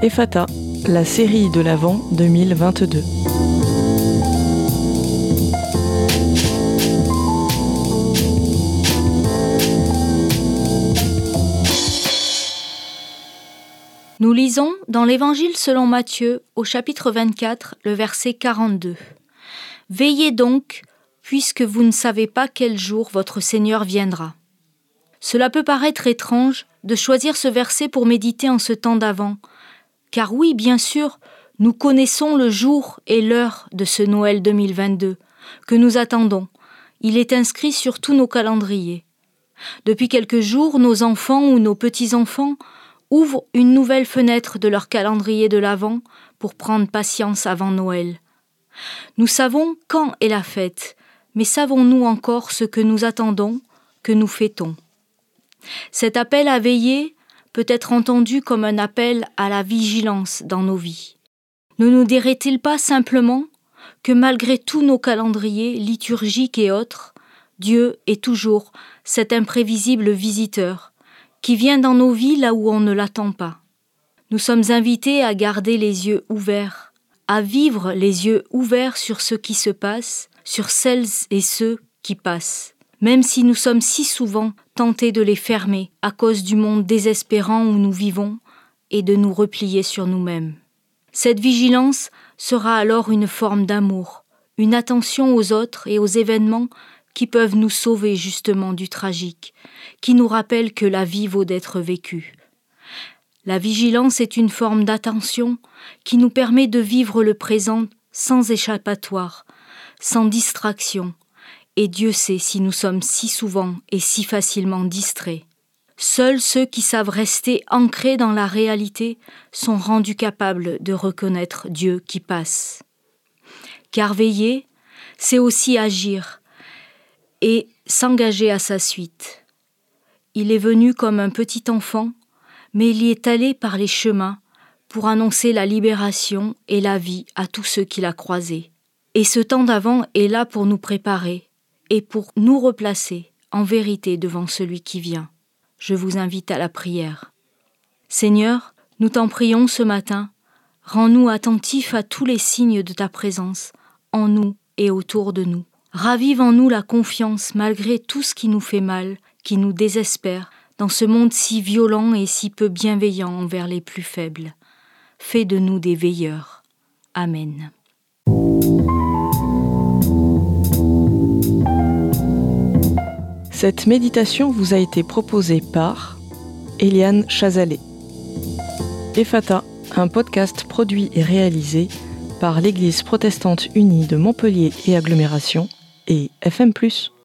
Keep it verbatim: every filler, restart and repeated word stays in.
Ephata, la série de l'Avent deux mille vingt-deux. Nous lisons dans l'Évangile selon Matthieu, au chapitre vingt-quatre, le verset quarante-deux. « Veillez donc, puisque vous ne savez pas quel jour votre Seigneur viendra. » Cela peut paraître étrange de choisir ce verset pour méditer en ce temps d'Avent, car oui, bien sûr, nous connaissons le jour et l'heure de ce Noël deux mille vingt-deux, que nous attendons. Il est inscrit sur tous nos calendriers. Depuis quelques jours, nos enfants ou nos petits-enfants ouvrent une nouvelle fenêtre de leur calendrier de l'Avent pour prendre patience avant Noël. Nous savons quand est la fête, mais savons-nous encore ce que nous attendons, que nous fêtons ? Cet appel à veiller peut être entendu comme un appel à la vigilance dans nos vies. Ne nous dirait-il pas simplement que malgré tous nos calendriers liturgiques et autres, Dieu est toujours cet imprévisible visiteur qui vient dans nos vies là où on ne l'attend pas. Nous sommes invités à garder les yeux ouverts, à vivre les yeux ouverts sur ce qui se passe, sur celles et ceux qui passent, même si nous sommes si souvent tentés de les fermer à cause du monde désespérant où nous vivons et de nous replier sur nous-mêmes. Cette vigilance sera alors une forme d'amour, une attention aux autres et aux événements qui peuvent nous sauver justement du tragique, qui nous rappellent que la vie vaut d'être vécue. La vigilance est une forme d'attention qui nous permet de vivre le présent sans échappatoire, sans distraction, et Dieu sait si nous sommes si souvent et si facilement distraits. Seuls ceux qui savent rester ancrés dans la réalité sont rendus capables de reconnaître Dieu qui passe. Car veiller, c'est aussi agir et s'engager à sa suite. Il est venu comme un petit enfant, mais il y est allé par les chemins pour annoncer la libération et la vie à tous ceux qu'il a croisés. Et ce temps d'Avent est là pour nous préparer et pour nous replacer en vérité devant celui qui vient. Je vous invite à la prière. Seigneur, nous t'en prions ce matin, rends-nous attentifs à tous les signes de ta présence, en nous et autour de nous. Ravive en nous la confiance malgré tout ce qui nous fait mal, qui nous désespère, dans ce monde si violent et si peu bienveillant envers les plus faibles. Fais de nous des veilleurs. Amen. Cette méditation vous a été proposée par Eliane Chazalet. Ephata, un podcast produit et réalisé par l'Église protestante unie de Montpellier et Agglomération et F M plus.